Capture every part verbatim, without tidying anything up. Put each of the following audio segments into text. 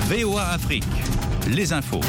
V O A Afrique, les infos.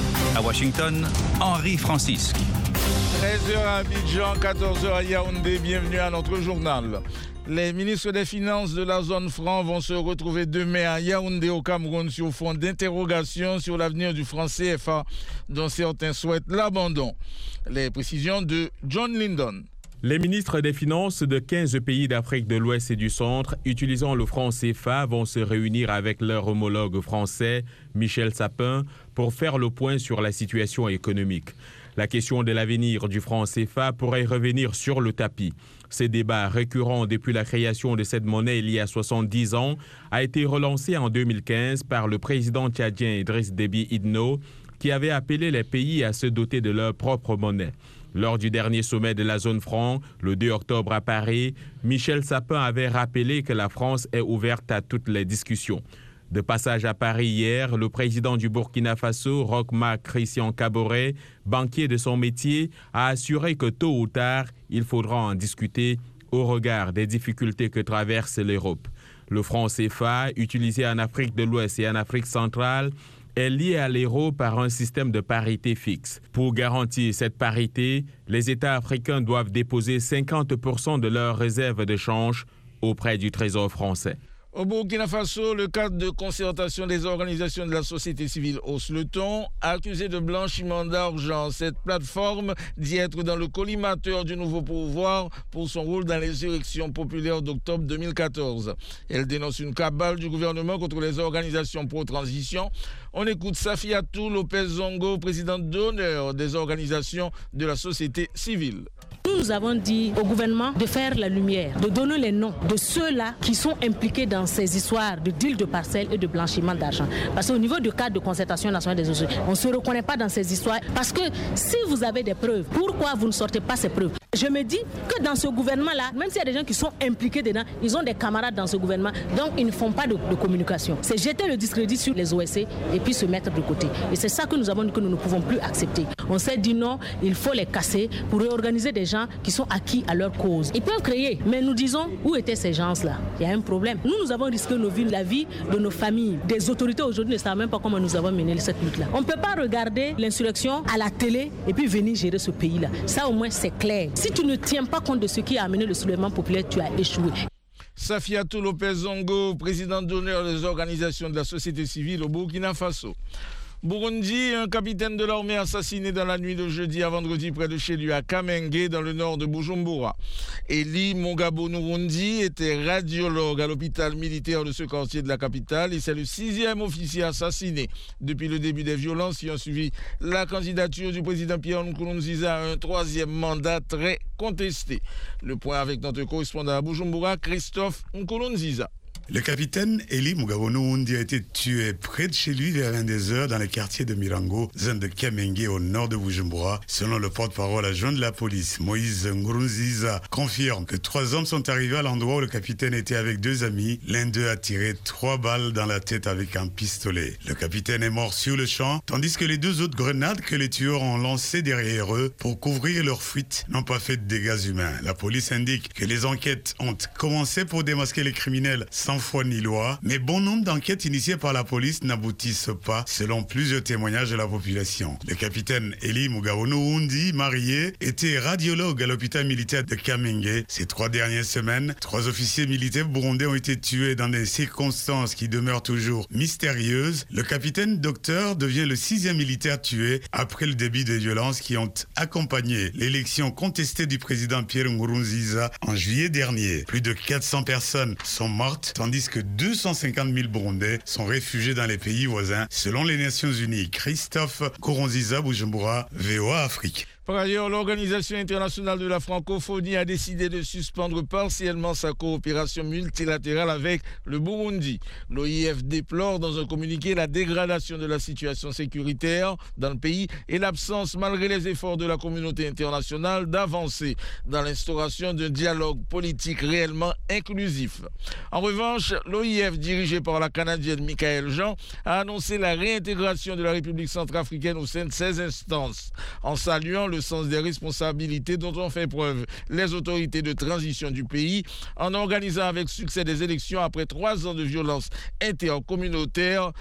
À Washington, Henri Francisque. treize heures à Abidjan, quatorze heures à Yaoundé, bienvenue à notre journal. Les ministres des Finances de la zone franc vont se retrouver demain à Yaoundé au Cameroun sur fond d'interrogation sur l'avenir du franc C F A dont certains souhaitent l'abandon. Les précisions de John Lyndon. Les ministres des Finances de quinze pays d'Afrique de l'Ouest et du Centre utilisant le franc C F A vont se réunir avec leur homologue français, Michel Sapin, pour faire le point sur la situation économique. La question de l'avenir du franc C F A pourrait revenir sur le tapis. Ce débat récurrent depuis la création de cette monnaie il y a soixante-dix ans a été relancé en deux mille quinze par le président tchadien Idriss Déby Itno, qui avait appelé les pays à se doter de leur propre monnaie. Lors du dernier sommet de la zone franc, le deux octobre à Paris, Michel Sapin avait rappelé que la France est ouverte à toutes les discussions. De passage à Paris hier, le président du Burkina Faso, Roch-Marc Christian Kaboré, banquier de son métier, a assuré que tôt ou tard, il faudra en discuter au regard des difficultés que traverse l'Europe. Le franc C F A, utilisé en Afrique de l'Ouest et en Afrique centrale, est lié à l'euro par un système de parité fixe. Pour garantir cette parité, les États africains doivent déposer cinquante pour cent de leurs réserves de change auprès du Trésor français. Au Burkina Faso, le cadre de concertation des organisations de la société civile hausse le ton, accusé de blanchiment d'argent. Cette plateforme dit être dans le collimateur du nouveau pouvoir pour son rôle dans les élections populaires d'octobre deux mille quatorze. Elle dénonce une cabale du gouvernement contre les organisations pro-transition. On écoute Safiatou Lopez Zongo, présidente d'honneur des organisations de la société civile. Nous, nous avons dit au gouvernement de faire la lumière, de donner les noms de ceux-là qui sont impliqués dans ces histoires de deal de parcelles et de blanchiment d'argent. Parce qu'au niveau du cadre de concertation nationale des sociétés, on ne se reconnaît pas dans ces histoires. Parce que si vous avez des preuves, pourquoi vous ne sortez pas ces preuves? Je me dis que dans ce gouvernement-là, même s'il y a des gens qui sont impliqués dedans, ils ont des camarades dans ce gouvernement, donc ils ne font pas de, de communication. C'est jeter le discrédit sur les O S C et puis se mettre de côté. Et c'est ça que nous avons dit que nous ne pouvons plus accepter. On s'est dit non, il faut les casser pour réorganiser des gens qui sont acquis à leur cause. Ils peuvent créer, mais nous disons, où étaient ces gens-là? Il y a un problème. Nous, nous avons risqué nos vies, la vie de nos familles. Des autorités aujourd'hui ne savent même pas comment nous avons mené cette lutte-là. On ne peut pas regarder l'insurrection à la télé et puis venir gérer ce pays-là. Ça, au moins, c'est clair. Si tu ne tiens pas compte de ce qui a amené le soulèvement populaire, tu as échoué. Safiatou Lopez Zongo, présidente d'honneur des organisations de la société civile au Burkina Faso. Burundi, un capitaine de l'armée assassiné dans la nuit de jeudi à vendredi près de chez lui à Kamenge, dans le nord de Bujumbura. Eli Mugabo Nurundi était radiologue à l'hôpital militaire de ce quartier de la capitale et c'est le sixième officier assassiné depuis le début des violences qui ont suivi la candidature du président Pierre Nkurunziza à un troisième mandat très contesté. Le point avec notre correspondant à Bujumbura, Christophe Nkurunziza. Le capitaine Eli Mugabo Nurundi a été tué près de chez lui vers vingt-deux heures dans le quartier de Mirango, zone de Kamenge au nord de Bujumbura. Selon le porte-parole adjoint de la police, Moïse Nkurunziza, confirme que trois hommes sont arrivés à l'endroit où le capitaine était avec deux amis. L'un d'eux a tiré trois balles dans la tête avec un pistolet. Le capitaine est mort sur le champ, tandis que les deux autres grenades que les tueurs ont lancées derrière eux pour couvrir leur fuite n'ont pas fait de dégâts humains. La police indique que les enquêtes ont commencé pour démasquer les criminels sans foi ni loi, mais bon nombre d'enquêtes initiées par la police n'aboutissent pas, selon plusieurs témoignages de la population. Le capitaine Eli Mugabo Nurundi, marié, était radiologue à l'hôpital militaire de Kamenge. Ces trois dernières semaines, trois officiers militaires burundais ont été tués dans des circonstances qui demeurent toujours mystérieuses. Le capitaine docteur devient le sixième militaire tué après le début des violences qui ont accompagné l'élection contestée du président Pierre Nkurunziza en juillet dernier. Plus de quatre cents personnes sont mortes, tandis que deux cent cinquante mille Burundais sont réfugiés dans les pays voisins, selon les Nations Unies. Christophe Nkurunziza, Bujumbura, V O A Afrique. Par ailleurs, l'Organisation internationale de la francophonie a décidé de suspendre partiellement sa coopération multilatérale avec le Burundi. L'O I F déplore dans un communiqué la dégradation de la situation sécuritaire dans le pays et l'absence, malgré les efforts de la communauté internationale, d'avancer dans l'instauration d'un dialogue politique réellement inclusif. En revanche, l'O I F, dirigé par la Canadienne Michaëlle Jean, a annoncé la réintégration de la République centrafricaine au sein de ses instances, en saluant le sens des responsabilités dont ont fait preuve les autorités de transition du pays en organisant avec succès des élections après trois ans de violence intercommunautaire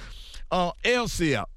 en R C A.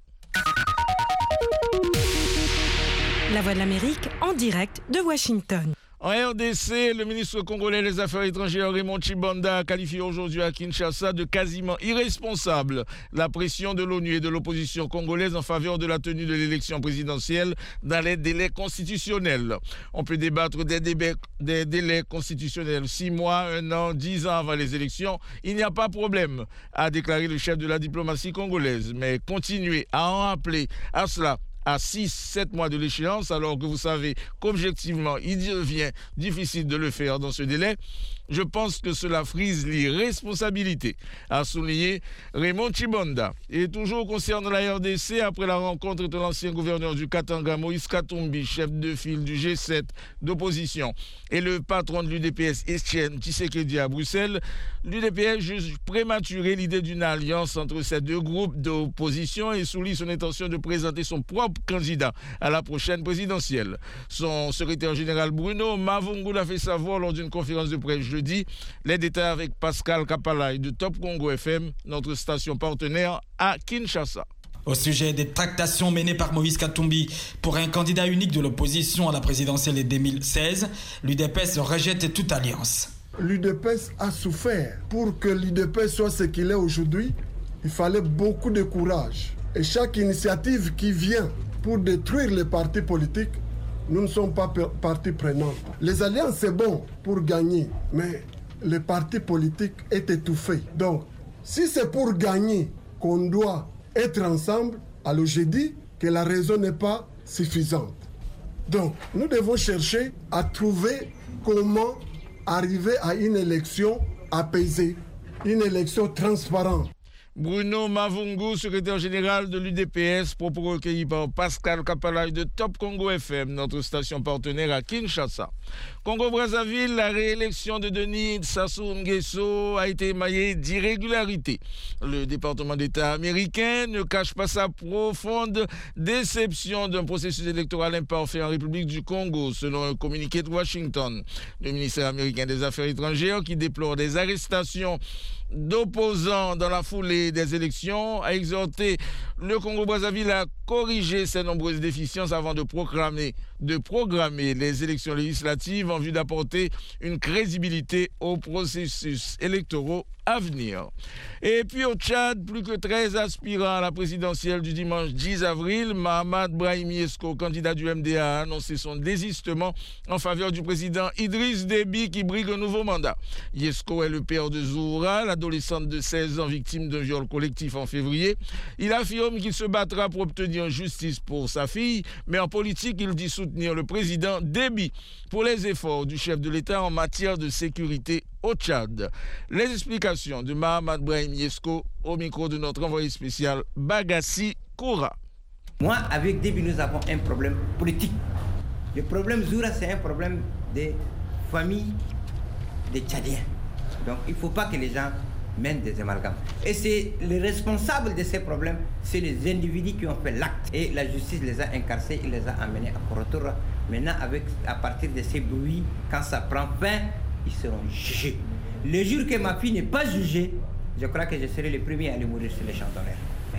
La Voix de l'Amérique en direct de Washington. En R D C, le ministre congolais des Affaires étrangères Raymond Tshibanda a qualifié aujourd'hui à Kinshasa de quasiment irresponsable la pression de l'ONU et de l'opposition congolaise en faveur de la tenue de l'élection présidentielle dans les délais constitutionnels. On peut débattre des, débats, des délais constitutionnels six mois, un an, dix ans avant les élections. Il n'y a pas de problème, a déclaré le chef de la diplomatie congolaise. Mais continuer à en rappeler à cela à six sept mois de l'échéance, alors que vous savez qu'objectivement, il devient difficile de le faire dans ce délai, je pense que cela frise l'irresponsabilité, a souligné Raymond Tshibanda. Et toujours concernant la R D C, après la rencontre de l'ancien gouverneur du Katanga, Moïse Katumbi, chef de file du G sept d'opposition, et le patron de l'U D P S, Etienne Tshisekedi à Bruxelles, l'U D P S juge prématuré l'idée d'une alliance entre ces deux groupes d'opposition et souligne son intention de présenter son propre candidat à la prochaine présidentielle. Son secrétaire général Bruno Mavungu l'a fait savoir lors d'une conférence de presse jeudi. Les détails avec Pascal Kapalai de Top Congo F M, notre station partenaire à Kinshasa. Au sujet des tractations menées par Moïse Katumbi pour un candidat unique de l'opposition à la présidentielle de deux mille seize, l'U D P S rejette toute alliance. L'U D P S a souffert. Pour que l'U D P S soit ce qu'il est aujourd'hui, il fallait beaucoup de courage. Et chaque initiative qui vient pour détruire les partis politiques, nous ne sommes pas partie prenante. Les alliances, c'est bon pour gagner, mais les partis politiques est étouffé. Donc, si c'est pour gagner qu'on doit être ensemble, alors je dis que la raison n'est pas suffisante. Donc, nous devons chercher à trouver comment arriver à une élection apaisée, une élection transparente. Bruno Mavungu, secrétaire général de l'U D P S, propos recueillis par Pascal Kapalai de Top Congo F M, notre station partenaire à Kinshasa. Congo-Brazzaville, la réélection de Denis Sassou Nguesso a été émaillée d'irrégularités. Le département d'État américain ne cache pas sa profonde déception d'un processus électoral imparfait en République du Congo, selon un communiqué de Washington. Le ministère américain des Affaires étrangères, qui déplore des arrestations d'opposants dans la foulée des élections, a exhorté le Congo-Brazzaville à corriger ses nombreuses déficiences avant de proclamer, de programmer les élections législatives en vue d'apporter une crédibilité aux processus électoraux à venir. Et puis au Tchad, plus que treize aspirants à la présidentielle du dimanche dix avril, Mahamat Brahimi Esco, candidat du M D A, a annoncé son désistement en faveur du président Idriss Déby qui brigue un nouveau mandat. Yesco est le père de Zoura, l'adolescente de seize ans victime d'un viol collectif en février. Il affirme qu'il se battra pour obtenir justice pour sa fille, mais en politique, il dit soutenir le président Déby pour les efforts du chef de l'État en matière de sécurité au Tchad. Les explications de Mahamat Brahimi Esco au micro de notre envoyé spécial Bagassi Koura. Moi, avec Déby, nous avons un problème politique. Le problème Zoura, c'est un problème des familles des Tchadiens. Donc, il ne faut pas que les gens mènent des amalgames. Et c'est les responsables de ces problèmes, c'est les individus qui ont fait l'acte. Et la justice les a incarcérés, il les a amenés à Korotora. Maintenant, avec, à partir de ces bruits, quand ça prend fin, ils seront jugés. Le jour que ma fille n'est pas jugée, je crois que je serai le premier à aller mourir sur les champs d'honneur.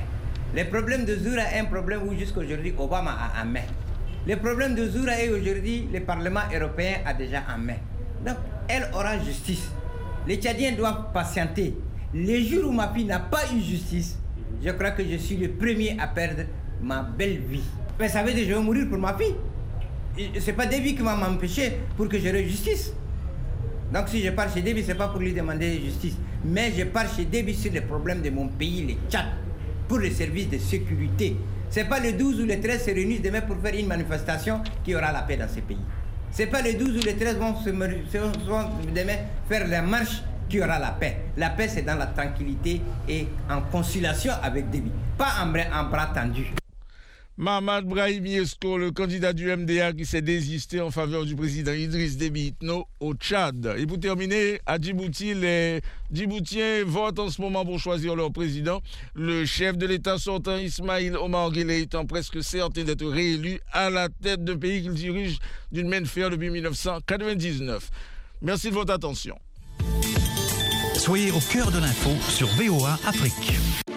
Le problème de Zoura est un problème où jusqu'à aujourd'hui Obama a en main. Le problème de Zoura est aujourd'hui le Parlement européen a déjà en main. Donc elle aura justice. Les Tchadiens doivent patienter. Le jour où ma fille n'a pas eu justice, je crois que je suis le premier à perdre ma belle vie. Mais ça veut dire que je vais mourir pour ma fille. Ce n'est pas Déby qui va m'empêcher pour que j'aie justice. Donc si je pars chez Déby, ce n'est pas pour lui demander justice. Mais je pars chez Déby sur les problèmes de mon pays, le Tchad, pour les services de sécurité. Ce n'est pas le douze ou le treize se réunissent demain pour faire une manifestation qui aura la paix dans ces pays. Ce n'est pas le douze ou le treize vont se vont demain faire la marche qui aura la paix. La paix, c'est dans la tranquillité et en conciliation avec Déby, pas en bras, en bras tendus. Mahamat Brahimi Esco, le candidat du M D A qui s'est désisté en faveur du président Idriss Déby Itno au Tchad. Et pour terminer, à Djibouti, les Djiboutiens votent en ce moment pour choisir leur président. Le chef de l'État sortant, Ismaïl Omar Guelleh, étant presque certain d'être réélu à la tête d'un pays qu'il dirige d'une main de fer depuis mille neuf cent quatre-vingt-dix-neuf. Merci de votre attention. Soyez au cœur de l'info sur V O A Afrique.